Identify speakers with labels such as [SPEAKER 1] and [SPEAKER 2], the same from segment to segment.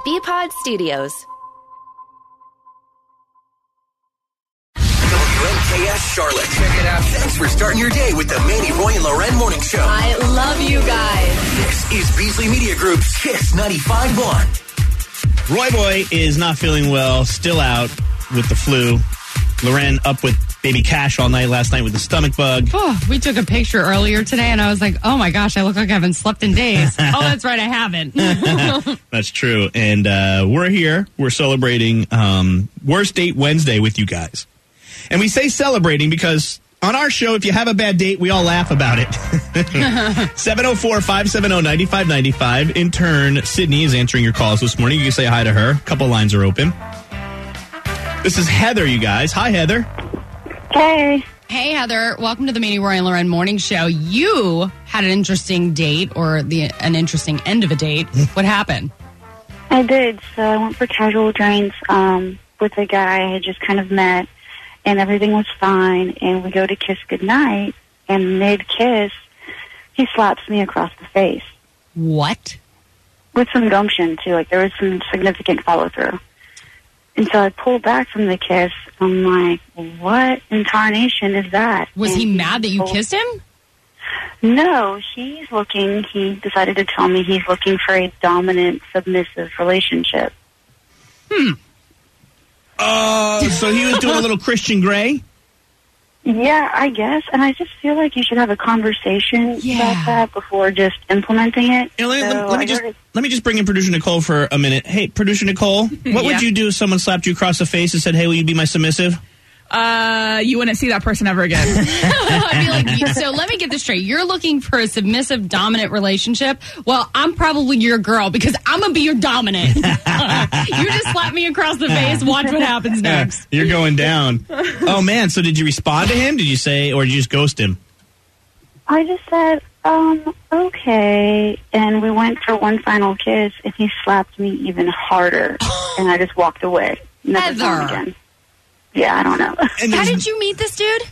[SPEAKER 1] BPod Studios.
[SPEAKER 2] WNKS Charlotte. Check it out. Thanks for starting your day with the Manny, Roy, and Loren Morning Show.
[SPEAKER 3] I love you guys.
[SPEAKER 2] This is Beasley Media Group's Kiss 95.1.
[SPEAKER 4] Roy Boy is not feeling well, still out with the flu. Loren up with baby Cash all night last night with the stomach bug.
[SPEAKER 5] Oh, we took a picture earlier today, and I was like, oh my gosh, I look like I haven't slept in days. Oh, that's right, I haven't.
[SPEAKER 4] That's true. And we're here. We're celebrating Worst Date Wednesday with you guys. And we say celebrating because on our show, if you have a bad date, we all laugh about it. 704-570-9595. Intern Sydney is answering your calls this morning. You can say hi to her. A couple lines are open. This is Heather, you guys. Hi, Heather.
[SPEAKER 6] Hey.
[SPEAKER 5] Hey, Heather. Welcome to the Manny, Roy, and Loren Morning Show. You had an interesting date or an interesting end of a date. What happened?
[SPEAKER 6] I did. So I went for casual drinks with a guy I had just kind of met, and everything was fine. And we go to kiss goodnight, and mid-kiss, he slaps me across the face.
[SPEAKER 5] What?
[SPEAKER 6] With some gumption, too. Like, there was some significant follow-through. And so I pulled back from the kiss. I'm like, what in tarnation is that?
[SPEAKER 5] Was he mad that you kissed him?
[SPEAKER 6] No, he decided to tell me he's looking for a dominant, submissive relationship.
[SPEAKER 4] So he was doing a little Christian Grey?
[SPEAKER 6] Yeah, I guess. And I just feel like you should have a conversation about that before just implementing it.
[SPEAKER 4] You know, let me just bring in producer Nicole for a minute. Hey, producer Nicole, what would you do if someone slapped you across the face and said, hey, will you be my submissive?
[SPEAKER 7] You wouldn't see that person ever again.
[SPEAKER 5] I'd be like, so let me get this straight. You're looking for a submissive, dominant relationship. Well, I'm probably your girl because I'm going to be your dominant. You just slap me across the face. Watch what happens next.
[SPEAKER 4] You're going down. Oh, man. So did you respond to him? Did you say, or did you just ghost him?
[SPEAKER 6] I just said, okay. And we went for one final kiss, and he slapped me even harder. And I just walked away. Never saw him again. Yeah, I don't know.
[SPEAKER 5] How did you meet this dude?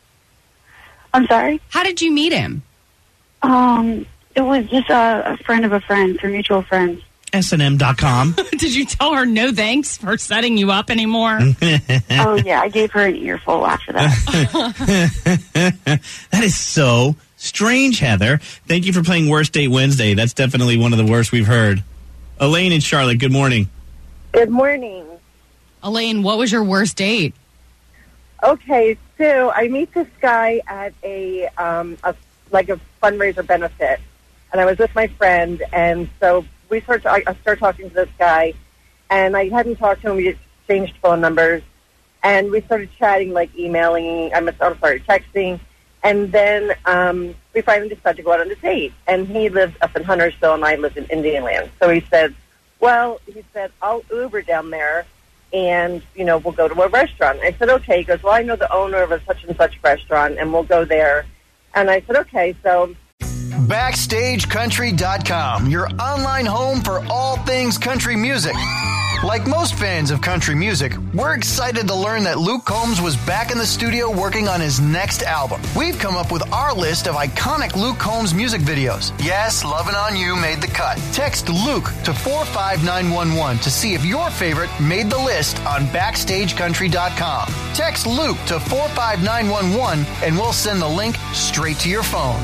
[SPEAKER 6] I'm sorry?
[SPEAKER 5] How did you meet him?
[SPEAKER 6] It was just a friend of a friend through mutual friends.
[SPEAKER 4] SNM.com.
[SPEAKER 5] Did you tell her no thanks for setting you up anymore?
[SPEAKER 6] Oh, yeah. I gave her an earful after that.
[SPEAKER 4] That is so strange, Heather. Thank you for playing Worst Date Wednesday. That's definitely one of the worst we've heard. Elaine in Charlotte, good morning.
[SPEAKER 8] Good morning.
[SPEAKER 5] Elaine, what was your worst date?
[SPEAKER 8] Okay, so I meet this guy at a fundraiser benefit, and I was with my friend, and so I started talking to this guy, and I hadn't talked to him. We exchanged phone numbers, and we started chatting, like texting, and then we finally decided to go out on a date. And he lives up in Huntersville, and I live in Indianland. So he said, I'll Uber down there, and, we'll go to a restaurant. I said, okay. He goes, well, I know the owner of a such-and-such restaurant, and we'll go there. And I said, okay, so...
[SPEAKER 9] BackstageCountry.com, your online home for all things country music. Like most fans of country music, we're excited to learn that Luke Combs was back in the studio working on his next album. We've come up with our list of iconic Luke Combs music videos. Yes, Lovin' On You made the cut. Text Luke to 45911 to see if your favorite made the list on BackstageCountry.com. Text Luke to 45911 and we'll send the link straight to your phone.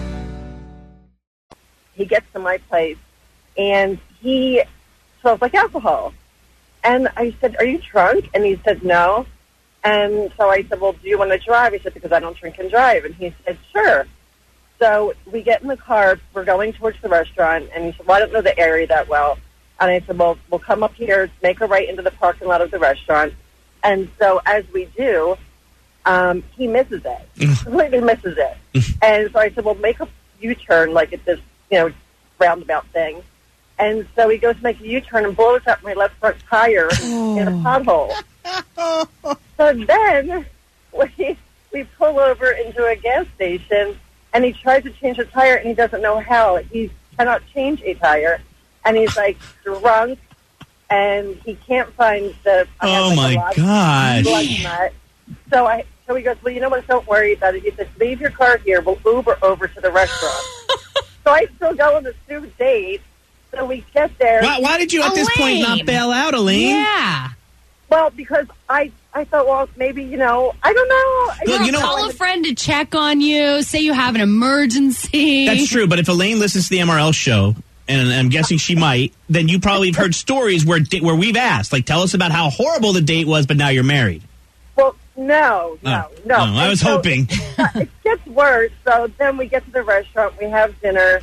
[SPEAKER 8] He gets to my place, and he smells like alcohol. And I said, are you drunk? And he said, no. And so I said, well, do you want to drive? He said, because I don't drink and drive. And he said, sure. So we get in the car. We're going towards the restaurant. And he said, well, I don't know the area that well. And I said, well, we'll come up here, make a right into the parking lot of the restaurant. And so as we do, he misses it. Completely misses it. And so I said, well, make a U-turn like at this, roundabout thing. And so he goes to make a U-turn and blows up my left front tire in a pothole. So then we pull over into a gas station, and he tries to change the tire, and he doesn't know how. He cannot change a tire. And he's, drunk, and he can't find the...
[SPEAKER 4] Oh, my gosh.
[SPEAKER 8] Nut. So he goes, well, you know what? Don't worry about it. He said, leave your car here. We'll Uber over to the restaurant. So I still go on the stupid date, So we get there.
[SPEAKER 4] Why did you at this point not bail out, Elaine?
[SPEAKER 5] Yeah.
[SPEAKER 8] Well, because I thought, well, maybe, I don't know.
[SPEAKER 4] Look,
[SPEAKER 5] Call a friend to check on you. Say you have an emergency.
[SPEAKER 4] That's true, but if Elaine listens to the MRL show, and I'm guessing she might, then you probably have heard stories where we've asked, like, tell us about how horrible the date was, but now you're married.
[SPEAKER 8] Well, no.
[SPEAKER 4] I was hoping.
[SPEAKER 8] It gets worse. So then we get to the restaurant, we have dinner,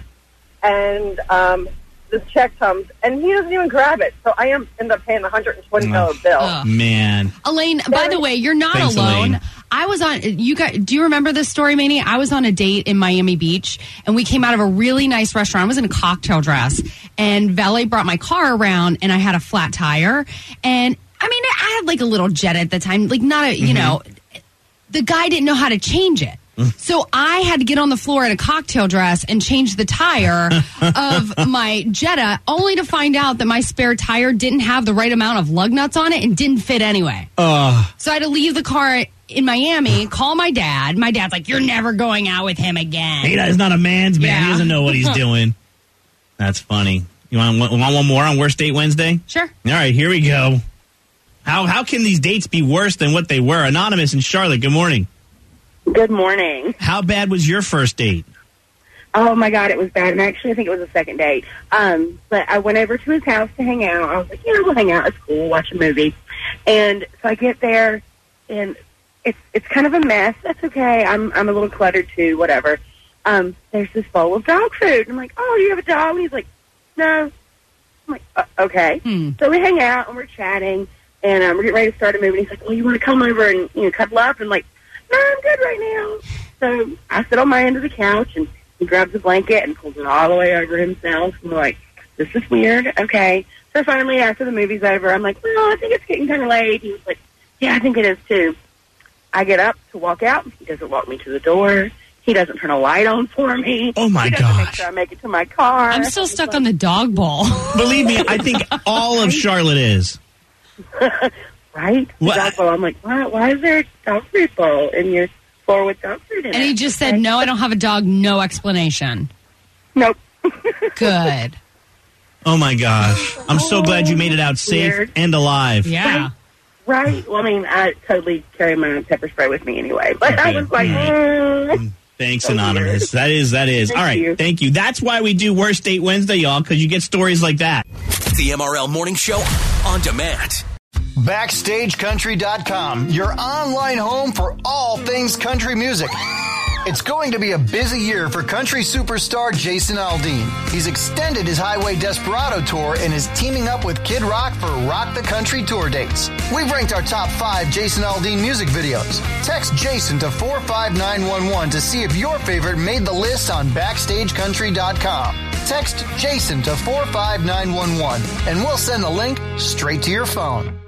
[SPEAKER 8] and the check comes, and he doesn't even grab it. So I end up paying a $120 bill.
[SPEAKER 4] Man.
[SPEAKER 5] Elaine, by the way, you're not
[SPEAKER 4] Thanks,
[SPEAKER 5] alone.
[SPEAKER 4] Elaine.
[SPEAKER 5] I was on, you guys, do you remember this story, Manny? I was on a date in Miami Beach, and we came out of a really nice restaurant. I was in a cocktail dress, and valet brought my car around, and I had a flat tire. And, I mean, I had like a little Jetta at the time, like not a, the guy didn't know how to change it. So I had to get on the floor in a cocktail dress and change the tire of my Jetta, only to find out that my spare tire didn't have the right amount of lug nuts on it and didn't fit anyway. So I had to leave the car in Miami, call my dad. My dad's like, you're never going out with him again.
[SPEAKER 4] He's not a man's man. He doesn't know what he's doing. That's funny. You want one more on Worst Date Wednesday?
[SPEAKER 5] Sure.
[SPEAKER 4] All right, here we go. How can these dates be worse than what they were? Anonymous in Charlotte, good morning.
[SPEAKER 1] Good morning.
[SPEAKER 4] How bad was your first date?
[SPEAKER 1] Oh, my God, it was bad. And actually, I think it was a second date. But I went over to his house to hang out. I was like, we'll hang out. It's cool. Watch a movie. And so I get there, and it's kind of a mess. That's okay. I'm a little cluttered, too, whatever. There's this bowl of dog food. And I'm like, oh, you have a dog? And he's like, no. I'm like, okay. So we hang out, and we're chatting, and we're getting ready to start a movie. And he's like, well, you want to come over and cuddle up? And I'm like, no, I'm good right now. So I sit on my end of the couch, and he grabs a blanket and pulls it all the way over himself. And we're like, this is weird. Okay. So finally, after the movie's over, I'm like, well, I think it's getting kind of late. He was like, yeah, I think it is too. I get up to walk out. He doesn't walk me to the door. He doesn't turn a light on for me.
[SPEAKER 4] Oh, my
[SPEAKER 1] He doesn't make
[SPEAKER 4] gosh.
[SPEAKER 1] sure I make it to my car.
[SPEAKER 5] I'm still stuck on the dog bowl.
[SPEAKER 4] Believe me, I think all of Charlotte is.
[SPEAKER 1] Right?
[SPEAKER 4] What?
[SPEAKER 1] Dog bowl. I'm like, why is there a dog food bowl in your floor with dog food in it?
[SPEAKER 5] And he just said, no, I don't have a dog. No explanation.
[SPEAKER 1] Nope.
[SPEAKER 5] Good.
[SPEAKER 4] Oh, my gosh. I'm so glad you made it out safe
[SPEAKER 1] Weird.
[SPEAKER 4] and alive.
[SPEAKER 5] Yeah.
[SPEAKER 1] Right. Well, I mean, I totally carry my pepper spray with me anyway. But I was like,
[SPEAKER 4] Thanks,
[SPEAKER 1] So
[SPEAKER 4] Anonymous. That is.
[SPEAKER 1] Thank
[SPEAKER 4] All right.
[SPEAKER 1] you.
[SPEAKER 4] Thank you. That's why we do Worst Date Wednesday, y'all, because you get stories like that.
[SPEAKER 2] The MRL Morning Show on demand.
[SPEAKER 9] BackstageCountry.com, your online home for all things country music. It's going to be a busy year for country superstar Jason Aldean. He's extended his Highway Desperado tour and is teaming up with Kid Rock for Rock the Country tour dates. We've ranked our top 5 Jason Aldean music videos. Text Jason to 45911 to see if your favorite made the list on BackstageCountry.com. Text Jason to 45911 and we'll send the link straight to your phone.